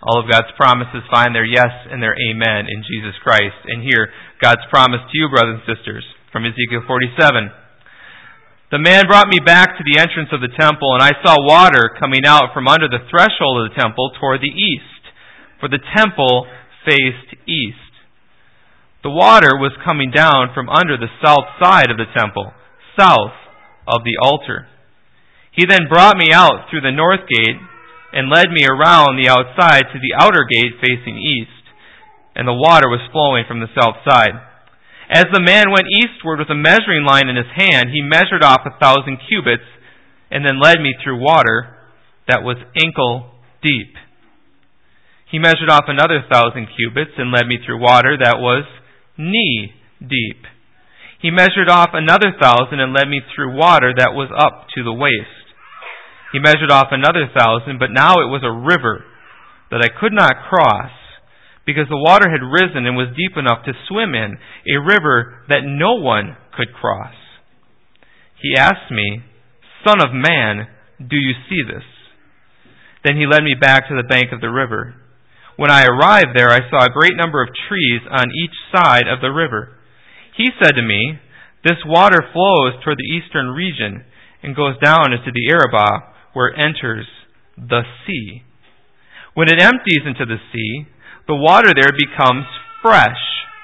All of God's promises find their yes and their amen in Jesus Christ. And here, God's promise to you, brothers and sisters, from Ezekiel 47. The man brought me back to the entrance of the temple, and I saw water coming out from under the threshold of the temple toward the east, for the temple faced east. The water was coming down from under the south side of the temple, south of the altar. He then brought me out through the north gate and led me around the outside to the outer gate facing east, and the water was flowing from the south side. As the man went eastward with a measuring line in his hand, he measured off 1,000 cubits and then led me through water that was ankle deep. He measured off another 1,000 cubits and led me through water that was knee deep. He measured off another 1,000 and led me through water that was up to the waist. He measured off another 1,000, but now it was a river that I could not cross, because the water had risen and was deep enough to swim in, a river that no one could cross. He asked me, "Son of man, do you see this?" Then he led me back to the bank of the river. When I arrived there, I saw a great number of trees on each side of the river. He said to me, "This water flows toward the eastern region and goes down into the Arabah, where it enters the sea. When it empties into the sea, the water there becomes fresh.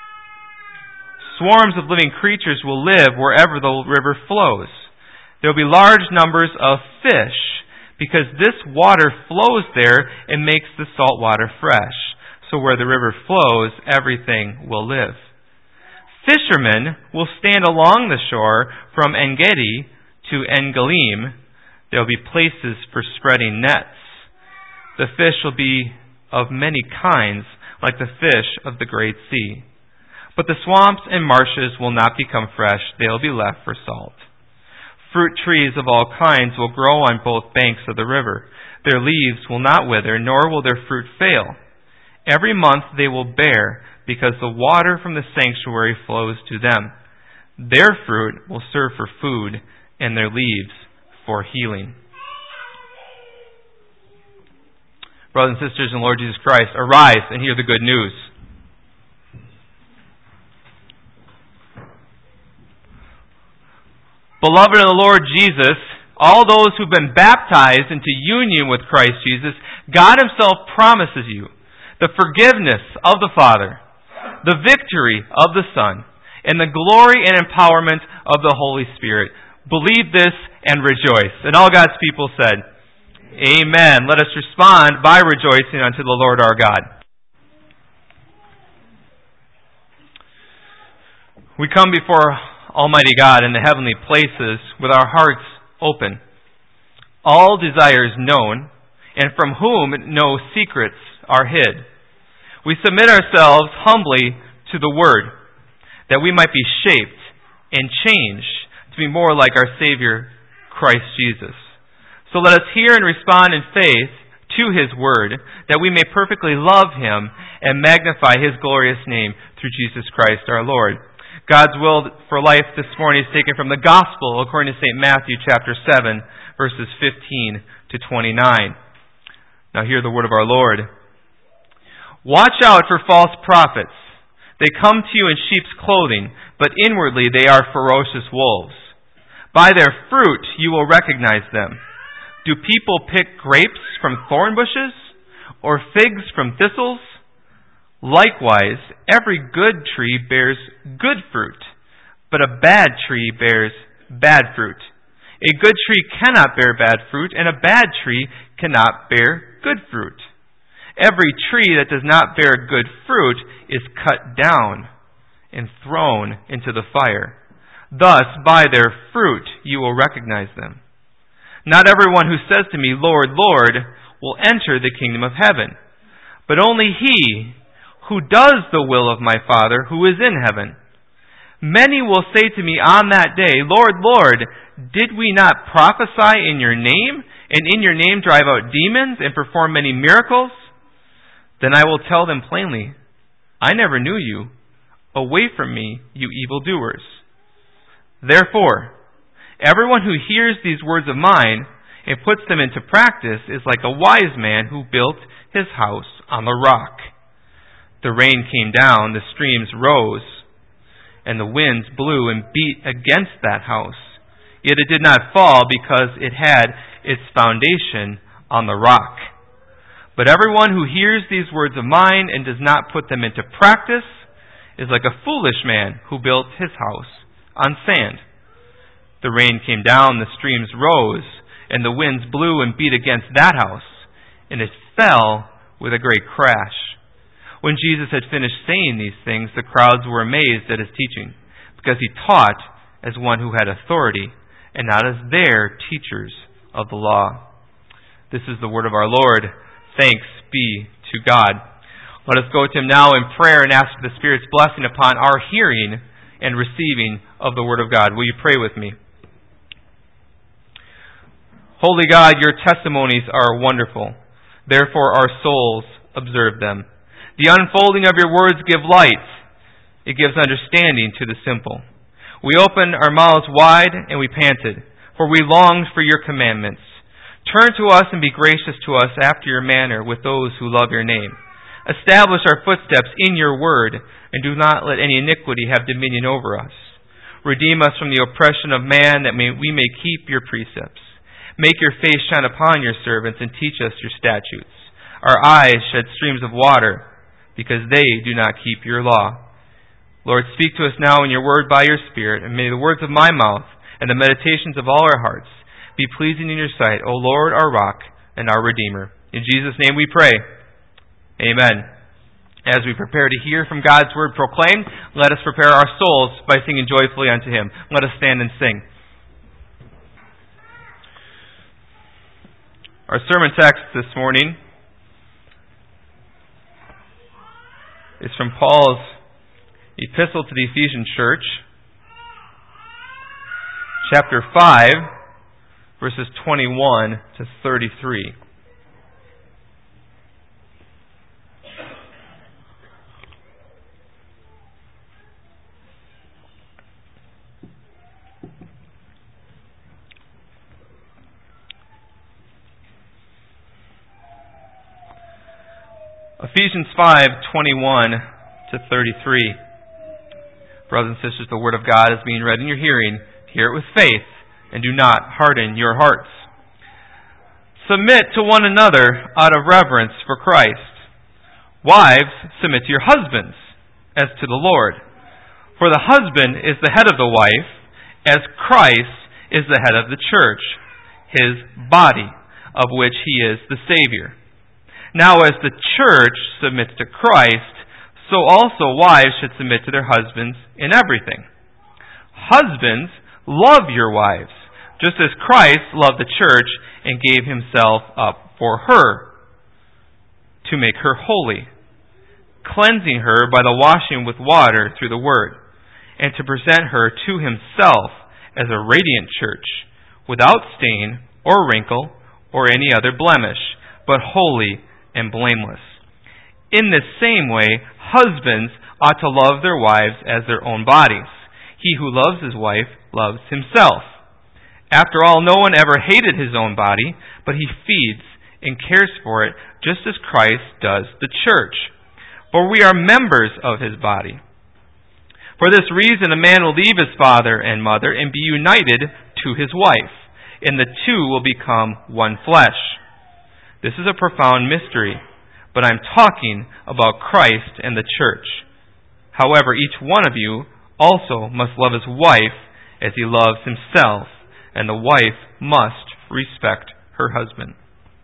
Swarms of living creatures will live wherever the river flows. There will be large numbers of fish, because this water flows there and makes the salt water fresh. So where the river flows, everything will live. Fishermen will stand along the shore from En-Gedi to En-Galim. There will be places for spreading nets. The fish will be of many kinds, like the fish of the great sea. But the swamps and marshes will not become fresh. They will be left for salt. Fruit trees of all kinds will grow on both banks of the river. Their leaves will not wither, nor will their fruit fail. Every month they will bear, because the water from the sanctuary flows to them. Their fruit will serve for food, and their leaves for healing." Brothers and sisters in the Lord Jesus Christ, arise and hear the good news. Beloved in the Lord Jesus, all those who've been baptized into union with Christ Jesus, God Himself promises you the forgiveness of the Father, the victory of the Son, and the glory and empowerment of the Holy Spirit. Believe this and rejoice. And all God's people said, Amen. Let us respond by rejoicing unto the Lord our God. We come before Almighty God in the heavenly places with our hearts open, all desires known, and from whom no secrets are hid. We submit ourselves humbly to the Word, that we might be shaped and changed to be more like our Savior, Christ Jesus. So let us hear and respond in faith to His Word, that we may perfectly love Him and magnify His glorious name through Jesus Christ our Lord. God's will for life this morning is taken from the Gospel according to St. Matthew chapter 7, verses 15 to 29. Now hear the word of our Lord. "Watch out for false prophets. They come to you in sheep's clothing, but inwardly they are ferocious wolves. By their fruit you will recognize them. Do people pick grapes from thorn bushes, or figs from thistles? Likewise, every good tree bears good fruit, but a bad tree bears bad fruit. A good tree cannot bear bad fruit, and a bad tree cannot bear good fruit. Every tree that does not bear good fruit is cut down and thrown into the fire. Thus, by their fruit you will recognize them. Not everyone who says to me, 'Lord, Lord,' will enter the kingdom of heaven, but only he who does the will of my Father who is in heaven. Many will say to me on that day, 'Lord, Lord, did we not prophesy in your name, and in your name drive out demons and perform many miracles?' Then I will tell them plainly, 'I never knew you. Away from me, you evildoers.' Therefore, everyone who hears these words of mine and puts them into practice is like a wise man who built his house on the rock. The rain came down, the streams rose, and the winds blew and beat against that house. Yet it did not fall because it had its foundation on the rock. But everyone who hears these words of mine and does not put them into practice is like a foolish man who built his house on sand. The rain came down, the streams rose, and the winds blew and beat against that house, and it fell with a great crash. When Jesus had finished saying these things, the crowds were amazed at his teaching, because he taught as one who had authority, and not as their teachers of the law. This is the word of our Lord. Thanks be to God. Let us go to him now in prayer and ask the Spirit's blessing upon our hearing and receiving of the word of God. Will you pray with me? Holy God, your testimonies are wonderful. Therefore our souls observe them. The unfolding of your words give light. It gives understanding to the simple. We opened our mouths wide and we panted, for we longed for your commandments. Turn to us and be gracious to us after your manner with those who love your name. Establish our footsteps in your word, and do not let any iniquity have dominion over us. Redeem us from the oppression of man, that we may keep your precepts. Make your face shine upon your servants, and teach us your statutes. Our eyes shed streams of water, because they do not keep your law. Lord, speak to us now in your word by your Spirit, and may the words of my mouth and the meditations of all our hearts be pleasing in your sight, O Lord, our rock and our Redeemer. In Jesus' name we pray. Amen. As we prepare to hear from God's word proclaimed, let us prepare our souls by singing joyfully unto him. Let us stand and sing. Our sermon text this morning is from Paul's epistle to the Ephesian church, chapter 5, verses 21 to 33. Ephesians 5:21 to 33. Brothers and sisters, the Word of God is being read in your hearing. Hear it with faith, and do not harden your hearts. Submit to one another out of reverence for Christ. Wives, submit to your husbands, as to the Lord. For the husband is the head of the wife, as Christ is the head of the church, his body, of which he is the Savior. Now as the church submits to Christ, so also wives should submit to their husbands in everything. Husbands, love your wives, just as Christ loved the church and gave himself up for her, to make her holy, cleansing her by the washing with water through the word, and to present her to himself as a radiant church, without stain or wrinkle or any other blemish, but holy and blameless. In this same way, husbands ought to love their wives as their own bodies. He who loves his wife loves himself. After all, no one ever hated his own body, but he feeds and cares for it, just as Christ does the church. For we are members of his body. For this reason, a man will leave his father and mother and be united to his wife, and the two will become one flesh. This is a profound mystery, but I'm talking about Christ and the church. However, each one of you also must love his wife as he loves himself, and the wife must respect her husband.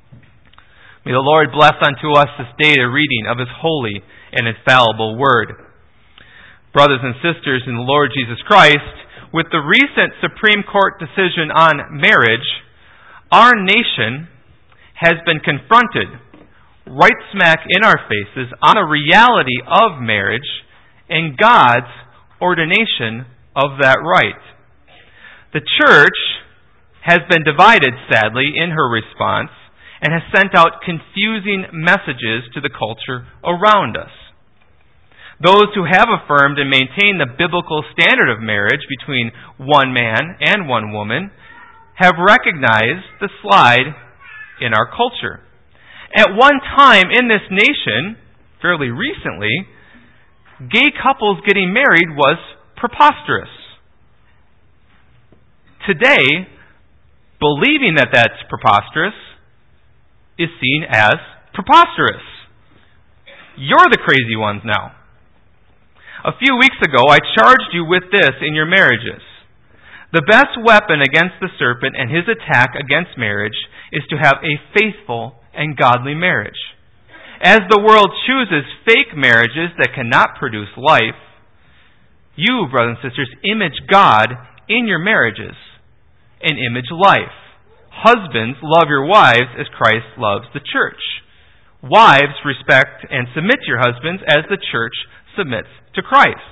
May the Lord bless unto us this day the reading of his holy and infallible word. Brothers and sisters in the Lord Jesus Christ, with the recent Supreme Court decision on marriage, our nation has been confronted right smack in our faces on the reality of marriage and God's ordination of that right. The church has been divided, sadly, in her response and has sent out confusing messages to the culture around us. Those who have affirmed and maintained the biblical standard of marriage between one man and one woman have recognized the slide in our culture. At one time in this nation, fairly recently, gay couples getting married was preposterous. Today, believing that that's preposterous is seen as preposterous. You're the crazy ones now. A few weeks ago, I charged you with this in your marriages. The best weapon against the serpent and his attack against marriage is to have a faithful and godly marriage. As the world chooses fake marriages that cannot produce life, you, brothers and sisters, image God in your marriages and image life. Husbands, love your wives as Christ loves the church. Wives, respect and submit to your husbands as the church submits to Christ.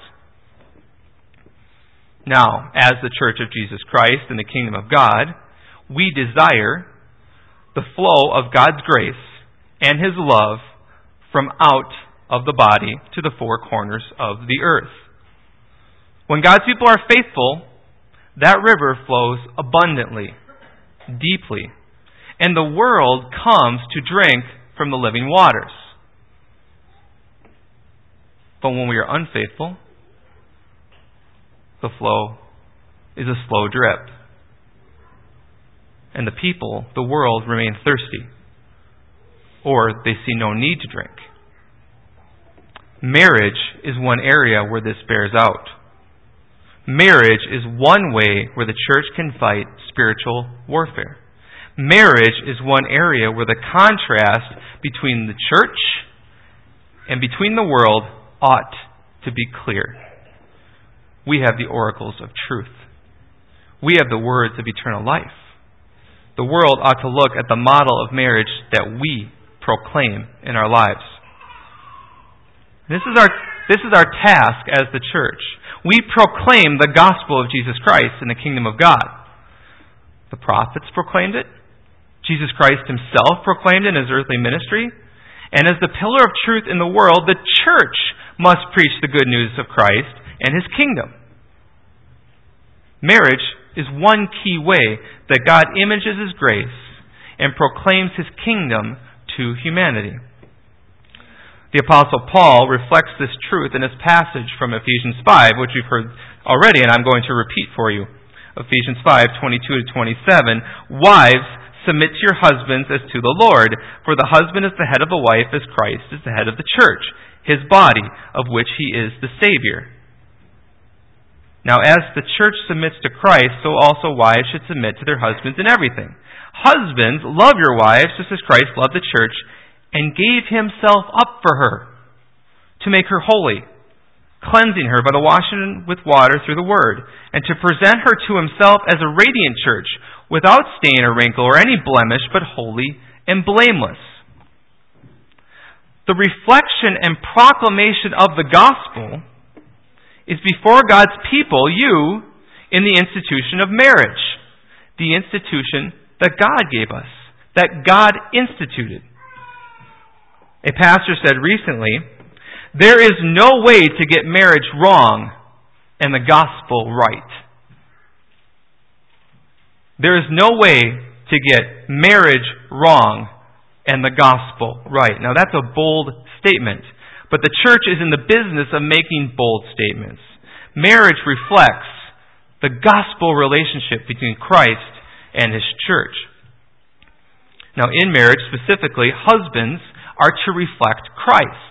Now, as the church of Jesus Christ in the kingdom of God, we desire the flow of God's grace and His love from out of the body to the four corners of the earth. When God's people are faithful, that river flows abundantly, deeply, and the world comes to drink from the living waters. But when we are unfaithful, the flow is a slow drip. And the people, the world, remain thirsty, or they see no need to drink. Marriage is one area where this bears out. Marriage is one way where the church can fight spiritual warfare. Marriage is one area where the contrast between the church and between the world ought to be clear. We have the oracles of truth. We have the words of eternal life. The world ought to look at the model of marriage that we proclaim in our lives. This is our task as the church. We proclaim the gospel of Jesus Christ in the kingdom of God. The prophets proclaimed it. Jesus Christ Himself proclaimed it in His earthly ministry. And as the pillar of truth in the world, the church must preach the good news of Christ and His kingdom. Marriage is one key way that God images His grace and proclaims His kingdom to humanity. The Apostle Paul reflects this truth in his passage from Ephesians 5, which we've heard already, and I'm going to repeat for you. Ephesians 5:22-27. Wives, submit to your husbands as to the Lord, for the husband is the head of the wife as Christ is the head of the church, His body, of which He is the Savior. Now, as the church submits to Christ, so also wives should submit to their husbands in everything. Husbands, love your wives just as Christ loved the church and gave Himself up for her to make her holy, cleansing her by the washing with water through the Word, and to present her to Himself as a radiant church, without stain or wrinkle or any blemish, but holy and blameless. The reflection and proclamation of the gospel is before God's people, you, in the institution of marriage, the institution that God gave us, that God instituted. A pastor said recently, there is no way to get marriage wrong and the gospel right. There is no way to get marriage wrong and the gospel right. Now that's a bold statement, but the church is in the business of making bold statements. Marriage reflects the gospel relationship between Christ and His church. Now in marriage specifically, husbands are to reflect Christ.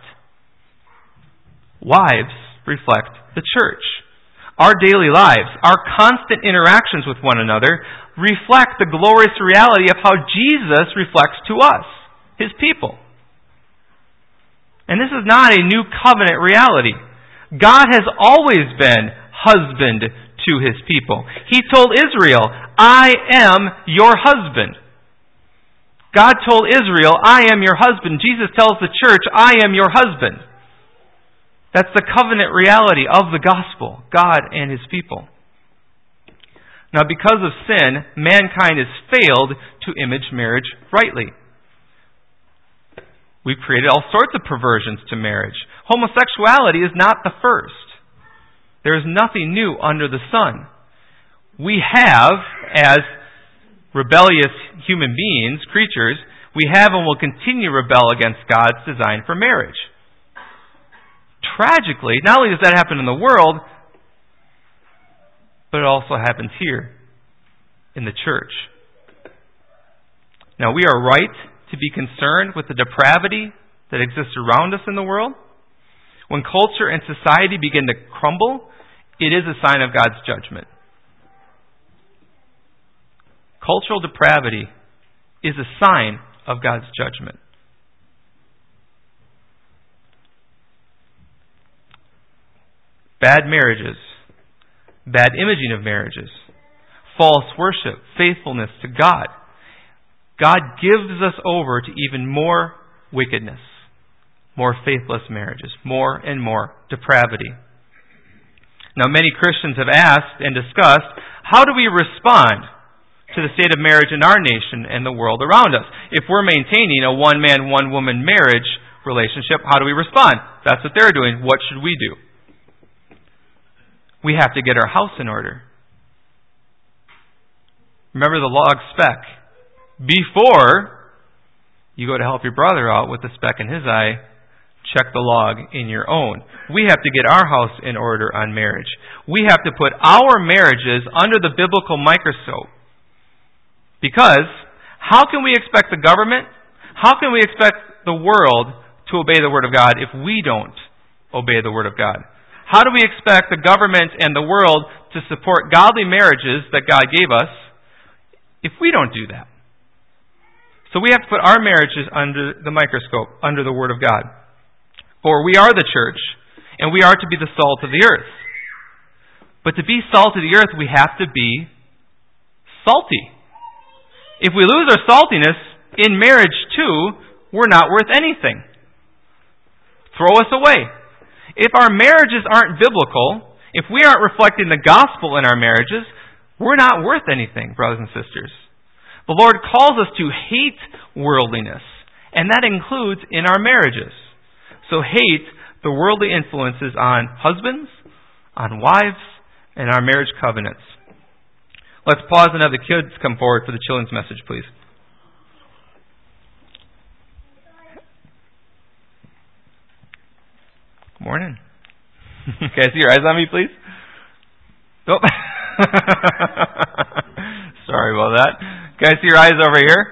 Wives reflect the church. Our daily lives, our constant interactions with one another reflect the glorious reality of how Jesus reflects to us, His people. And this is not a new covenant reality. God has always been husband to His people. He told Israel, I am your husband. God told Israel, I am your husband. Jesus tells the church, I am your husband. That's the covenant reality of the gospel, God and His people. Now, because of sin, mankind has failed to image marriage rightly. We've created all sorts of perversions to marriage. Homosexuality is not the first. There is nothing new under the sun. We have, as rebellious human beings, creatures, We have and will continue to rebel against God's design for marriage. Tragically, not only does that happen in the world, but it also happens here in the church. Now, we are right to be concerned with the depravity that exists around us in the world. When culture and society begin to crumble, it is a sign of God's judgment. Cultural depravity is a sign of God's judgment. Bad marriages, bad imaging of marriages, false worship, faithfulness to God. God gives us over to even more wickedness, more faithless marriages, more and more depravity. Now, many Christians have asked and discussed, how do we respond to the state of marriage in our nation and the world around us? If we're maintaining a one-man, one-woman marriage relationship, how do we respond? That's what they're doing. What should we do? We have to get our house in order. Remember the log speck. Before you go to help your brother out with the speck in his eye, check the log in your own. We have to get our house in order on marriage. We have to put our marriages under the biblical microscope. Because how can we expect the government, how can we expect the world to obey the Word of God if we don't obey the Word of God? How do we expect the government and the world to support godly marriages that God gave us if we don't do that? So we have to put our marriages under the microscope, under the Word of God. For we are the church, and we are to be the salt of the earth. But to be salt of the earth, we have to be salty. If we lose our saltiness in marriage too, we're not worth anything. Throw us away. If our marriages aren't biblical, if we aren't reflecting the gospel in our marriages, we're not worth anything, brothers and sisters. The Lord calls us to hate worldliness, and that includes in our marriages. So hate the worldly influences on husbands, on wives, and our marriage covenants. Let's pause and have the kids come forward for the children's message, please. Good morning. Can I see your eyes on me, please? Oh. Sorry about that. Can I see your eyes over here?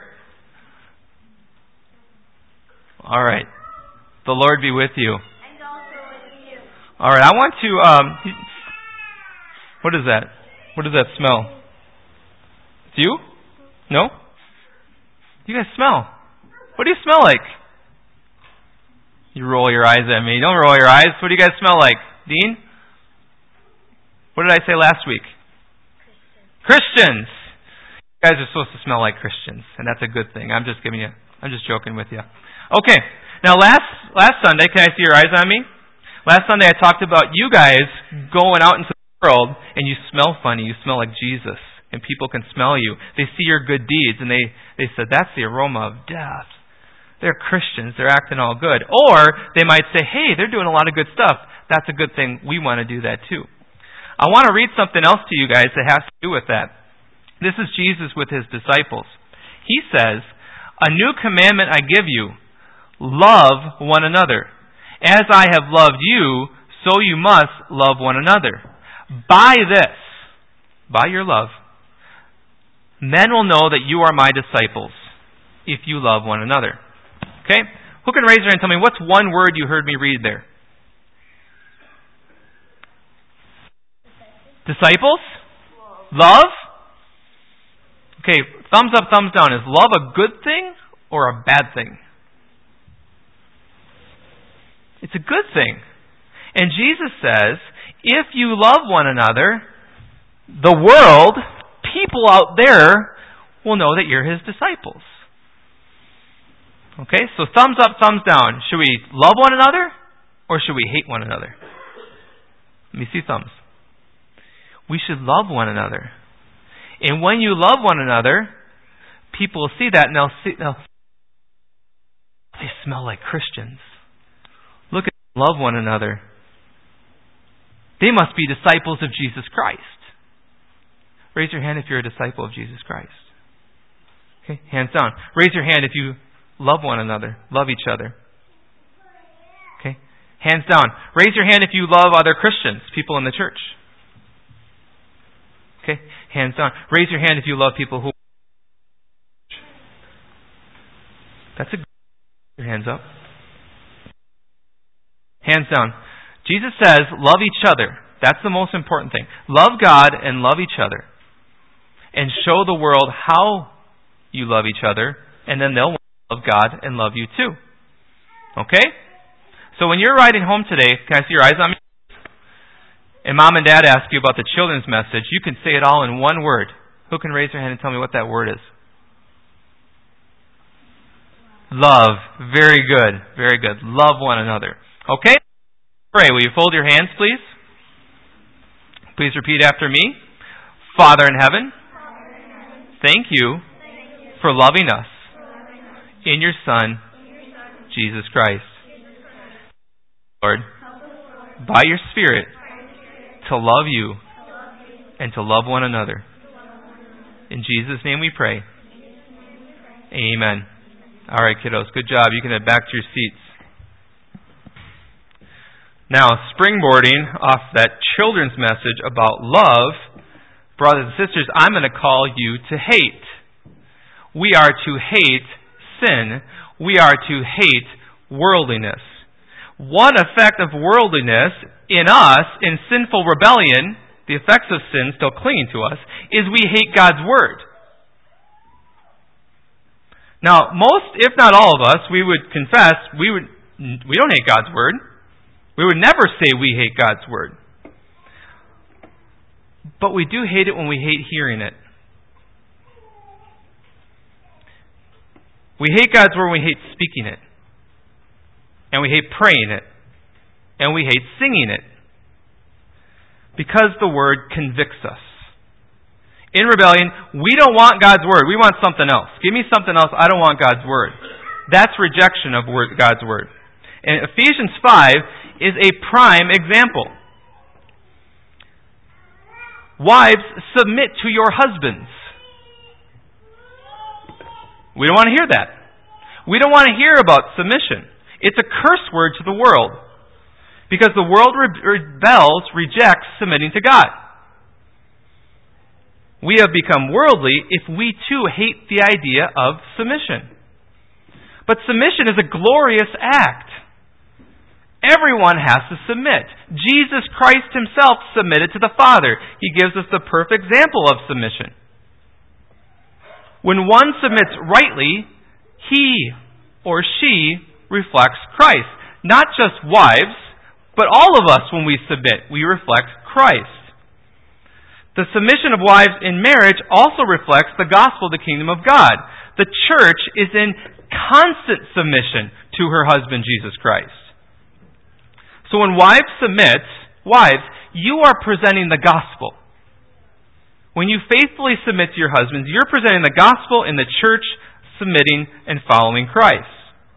All right. The Lord be with you. And also with you. All right. I want to... what is that? What does that smell? It's you? No? You guys smell. What do you smell like? You roll your eyes at me. Don't roll your eyes. What do you guys smell like? Dean? What did I say last week? Christians. You guys are supposed to smell like Christians, and that's a good thing. I'm just joking with you. Okay. Now last Sunday, can I see your eyes on me? Last Sunday I talked about you guys going out into the world and you smell funny. You smell like Jesus. And people can smell you. They see your good deeds and they said, that's the aroma of death. They're Christians. They're acting all good. Or they might say, hey, they're doing a lot of good stuff. That's a good thing. We want to do that too. I want to read something else to you guys that has to do with that. This is Jesus with his disciples. He says, a new commandment I give you, love one another. As I have loved you, so you must love one another. By this, by your love, men will know that you are my disciples if you love one another. Okay? Who can raise their hand and tell me what's one word you heard me read there? Disciples? Love? Okay, thumbs up, thumbs down. Is love a good thing or a bad thing? It's a good thing. And Jesus says, if you love one another, the world, people out there, will know that you're his disciples. Okay, so thumbs up, thumbs down. Should we love one another or should we hate one another? Let me see thumbs. We should love one another. And when you love one another, people will see that and they smell like Christians. Look at them, love one another. They must be disciples of Jesus Christ. Raise your hand if you're a disciple of Jesus Christ. Okay, hands down. Raise your hand if you love one another. Love each other. Okay? Hands down. Raise your hand if you love other Christians, people in the church. Okay? Hands down. Raise your hand if you love people who... That's a... Your hands up. Hands down. Jesus says, love each other. That's the most important thing. Love God and love each other. And show the world how you love each other, and then they'll love God and love you too. Okay? So when you're riding home today, can I see your eyes on me? And Mom and Dad ask you about the children's message, you can say it all in one word. Who can raise their hand and tell me what that word is? Love. Very good. Very good. Love one another. Okay? Pray. Will you fold your hands, please? Please repeat after me. Father in heaven, thank you for loving us in your Son, Jesus Christ. Lord, by your Spirit, to love you and to love one another. In Jesus' name we pray. Amen. All right, kiddos, good job. You can head back to your seats. Now, springboarding off that children's message about love, brothers and sisters, I'm going to call you to hate. We are to hate sin. We are to hate worldliness. One effect of worldliness in us, in sinful rebellion, the effects of sin still clinging to us, is we hate God's Word. Now, most, if not all of us, we would confess we don't hate God's Word. We would never say we hate God's Word. But we do hate it when we hate hearing it. We hate God's Word when we hate speaking it. And we hate praying it. And we hate singing it. Because the Word convicts us. In rebellion, we don't want God's Word. We want something else. Give me something else. I don't want God's Word. That's rejection of God's Word. And Ephesians 5 is a prime example. Wives, submit to your husbands. We don't want to hear that. We don't want to hear about submission. It's a curse word to the world. Because the world rebels, rejects submitting to God. We have become worldly if we too hate the idea of submission. But submission is a glorious act. Everyone has to submit. Jesus Christ himself submitted to the Father. He gives us the perfect example of submission. When one submits rightly, he or she reflects Christ. Not just wives, but all of us when we submit, we reflect Christ. The submission of wives in marriage also reflects the gospel of the kingdom of God. The church is in constant submission to her husband, Jesus Christ. So when wives submit, wives, you are presenting the gospel. When you faithfully submit to your husbands, you're presenting the gospel in the church, submitting and following Christ.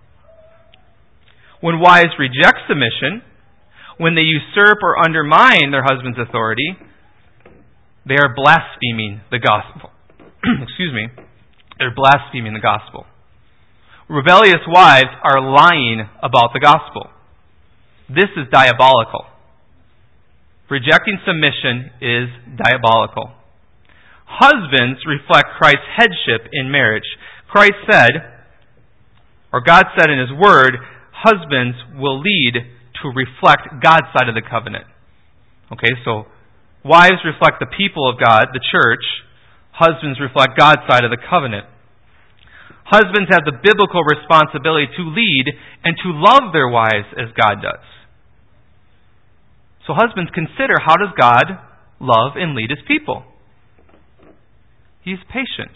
When wives reject submission, when they usurp or undermine their husband's authority, they are blaspheming the gospel. Excuse me. They're blaspheming the gospel. Rebellious wives are lying about the gospel. This is diabolical. Rejecting submission is diabolical. Husbands reflect Christ's headship in marriage. Christ said, or God said in His Word, husbands will lead to reflect God's side of the covenant. Okay, so wives reflect the people of God, the church. Husbands reflect God's side of the covenant. Husbands have the biblical responsibility to lead and to love their wives as God does. So husbands, consider, how does God love and lead His people? He is patient.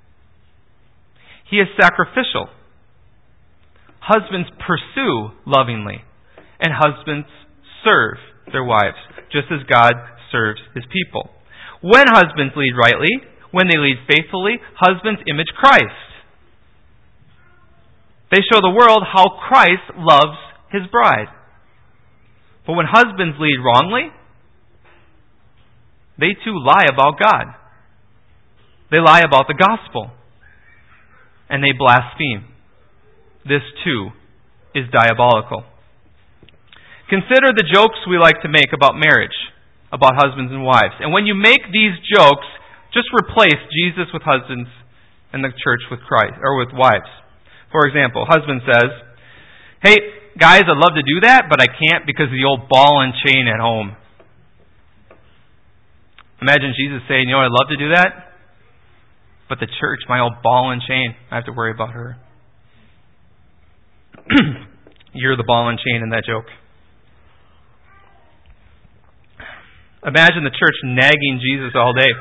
He is sacrificial. Husbands pursue lovingly, and husbands serve their wives, just as God serves His people. When husbands lead rightly, when they lead faithfully, husbands image Christ. They show the world how Christ loves His bride. But when husbands lead wrongly, they too lie about God. They lie about the gospel. And they blaspheme. this too is diabolical. Consider the jokes we like to make about marriage, about husbands and wives. And when you make these jokes, just replace Jesus with husbands and the church with Christ, or with wives. For example, husband says, "Hey, guys, I'd love to do that, but I can't because of the old ball and chain at home." Imagine Jesus saying, "You know, I'd love to do that, but the church, my old ball and chain, I have to worry about her." You're the ball and chain in that joke. Imagine the church nagging Jesus all day.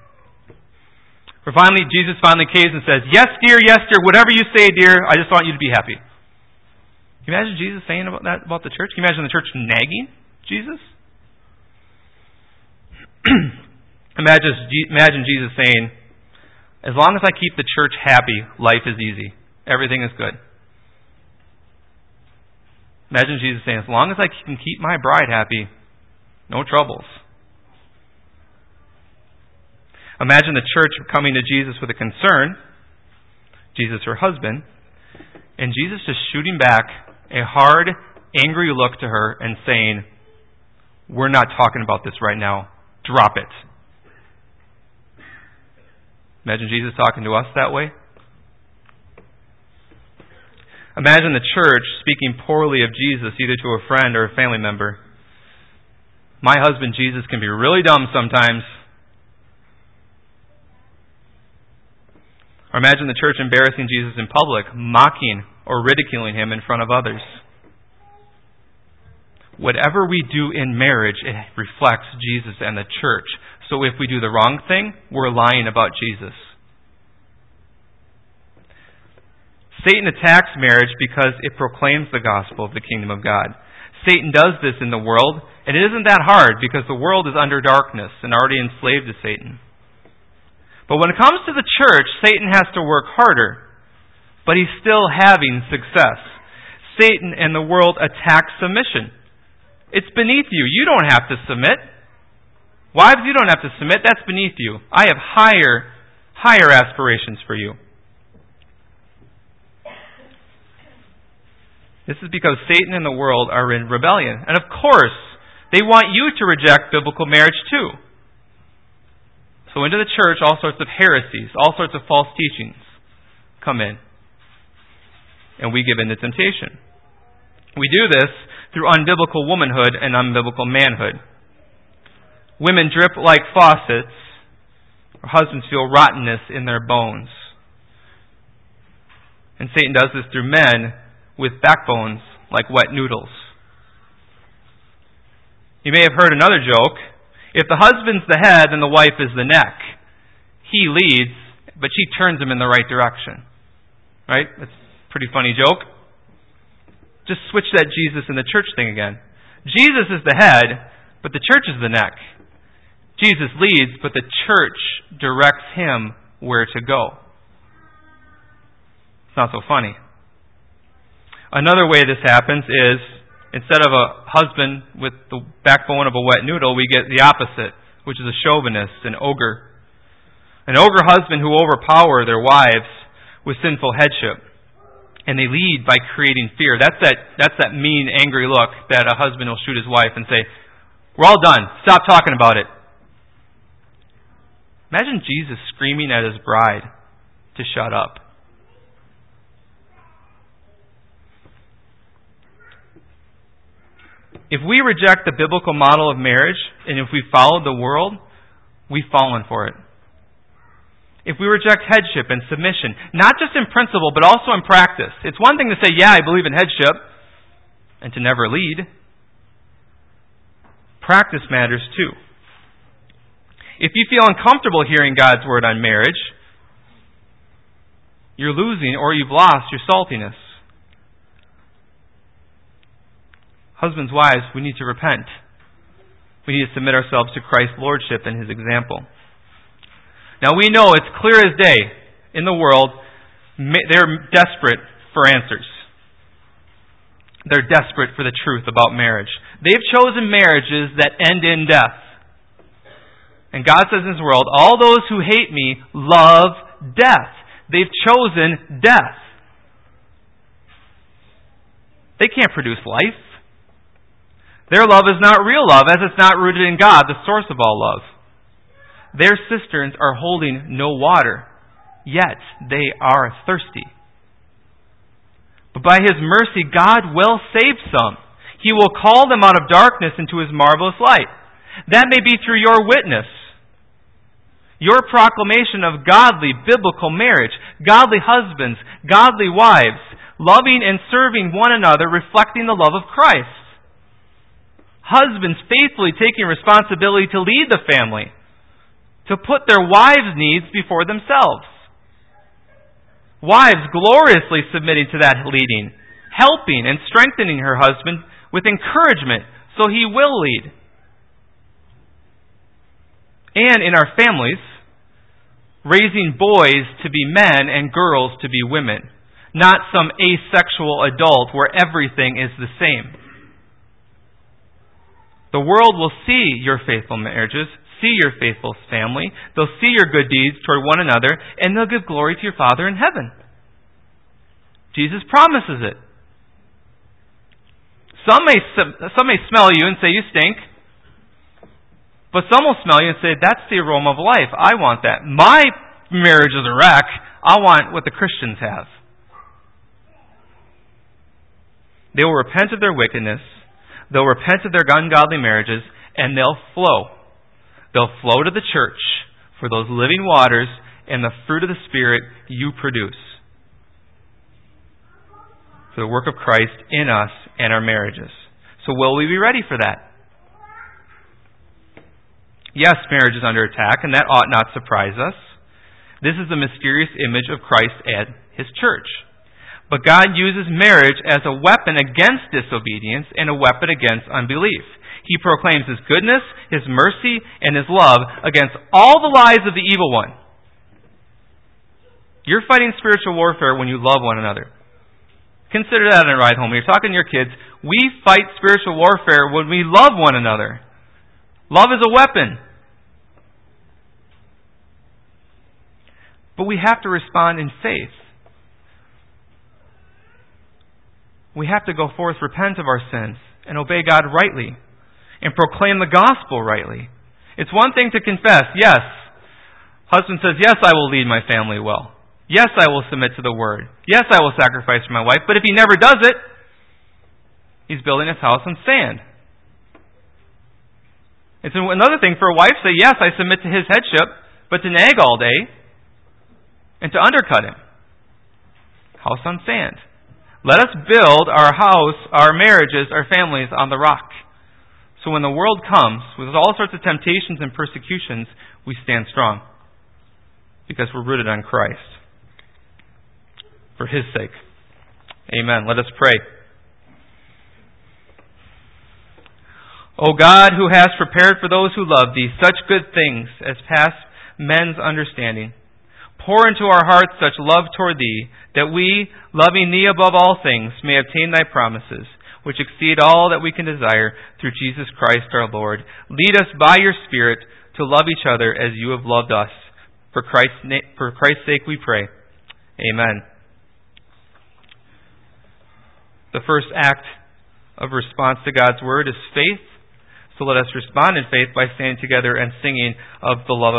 Jesus finally caves and says, yes, dear, whatever you say, dear, I just want you to be happy." Can you imagine Jesus saying that about the church? Can you imagine the church nagging Jesus? Imagine Jesus saying, "As long as I keep the church happy, life is easy. Everything is good." Imagine Jesus saying, "As long as I can keep my bride happy, no troubles." Imagine the church coming to Jesus with a concern, Jesus her husband, and Jesus just shooting back a hard, angry look to her and saying, "We're not talking about this right now. Drop it." Imagine Jesus talking to us that way. Imagine the church speaking poorly of Jesus, either to a friend or a family member. "My husband Jesus can be really dumb sometimes." Or imagine the church embarrassing Jesus in public, mocking or ridiculing him in front of others. Whatever we do in marriage, it reflects Jesus and the church. So if we do the wrong thing, we're lying about Jesus. Satan attacks marriage because it proclaims the gospel of the kingdom of God. Satan does this in the world, and it isn't that hard because the world is under darkness and already enslaved to Satan. But when it comes to the church, Satan has to work harder, but he's still having success. Satan and the world attack submission. It's beneath you. You don't have to submit. Wives, you don't have to submit. That's beneath you. I have higher aspirations for you. This is because Satan and the world are in rebellion. And of course, they want you to reject biblical marriage too. So into the church, all sorts of heresies, all sorts of false teachings come in. And we give in to temptation. We do this through unbiblical womanhood and unbiblical manhood. Women drip like faucets, or husbands feel rottenness in their bones. And Satan does this through men with backbones like wet noodles. You may have heard another joke. If the husband's the head, then the wife is the neck. He leads, but she turns him in the right direction. Right? That's a pretty funny joke. Just switch that Jesus and the church thing again. Jesus is the head, but the church is the neck. Jesus leads, but the church directs him where to go. It's not so funny. Another way this happens is, instead of a husband with the backbone of a wet noodle, we get the opposite, which is a chauvinist, an ogre. An ogre husband who overpower their wives with sinful headship. And they lead by creating fear. That's that mean, angry look that a husband will shoot his wife and say, "We're all done. Stop talking about it." Imagine Jesus screaming at his bride to shut up. If we reject the biblical model of marriage, and if we follow the world, we've fallen for it. If we reject headship and submission, not just in principle, but also in practice. It's one thing to say, yeah, I believe in headship, and to never lead. Practice matters too. If you feel uncomfortable hearing God's word on marriage, you're losing or you've lost your saltiness. Husbands, wives, we need to repent. We need to submit ourselves to Christ's lordship and his example. Now we know it's clear as day in the world, they're desperate for answers. They're desperate for the truth about marriage. They've chosen marriages that end in death. And God says in his world, all those who hate me love death. They've chosen death. They can't produce life. Their love is not real love, as it's not rooted in God, the source of all love. Their cisterns are holding no water, yet they are thirsty. But by His mercy, God will save some. He will call them out of darkness into His marvelous light. That may be through your witness, your proclamation of godly, biblical marriage, godly husbands, godly wives, loving and serving one another, reflecting the love of Christ. Husbands faithfully taking responsibility to lead the family, to put their wives' needs before themselves. Wives gloriously submitting to that leading, helping and strengthening her husband with encouragement so he will lead. And in our families, raising boys to be men and girls to be women, not some asexual adult where everything is the same. The world will see your faithful marriages, see your faithful family. They'll see your good deeds toward one another, and they'll give glory to your Father in heaven. Jesus promises it. Some may smell you and say you stink, but some will smell you and say, that's the aroma of life. I want that. My marriage is a wreck. I want what the Christians have. They will repent of their wickedness. They'll repent of their ungodly marriages, and they'll flow. They'll flow to the church for those living waters and the fruit of the Spirit you produce, for the work of Christ in us and our marriages. So will we be ready for that? Yes, marriage is under attack, and that ought not surprise us. This is the mysterious image of Christ and His church. But God uses marriage as a weapon against disobedience and a weapon against unbelief. He proclaims His goodness, His mercy, and His love against all the lies of the evil one. You're fighting spiritual warfare when you love one another. Consider that on a ride home. When you're talking to your kids, we fight spiritual warfare when we love one another. Love is a weapon. But we have to respond in faith. We have to go forth, repent of our sins, and obey God rightly, and proclaim the gospel rightly. It's one thing to confess, yes. Husband says, yes, I will lead my family well. Yes, I will submit to the word. Yes, I will sacrifice for my wife. But if he never does it, he's building his house on sand. It's another thing for a wife to say, yes, I submit to his headship, but to nag all day and to undercut him. House on sand. Let us build our house, our marriages, our families on the rock. So when the world comes with all sorts of temptations and persecutions, we stand strong because we're rooted on Christ. For His sake. Amen. Let us pray. O God, who hast prepared for those who love Thee such good things as pass men's understanding, pour into our hearts such love toward Thee, that we, loving Thee above all things, may obtain Thy promises, which exceed all that we can desire, through Jesus Christ our Lord. Lead us by Your Spirit to love each other as You have loved us. For Christ's sake we pray. Amen. The first act of response to God's Word is faith. So let us respond in faith by standing together and singing of the love of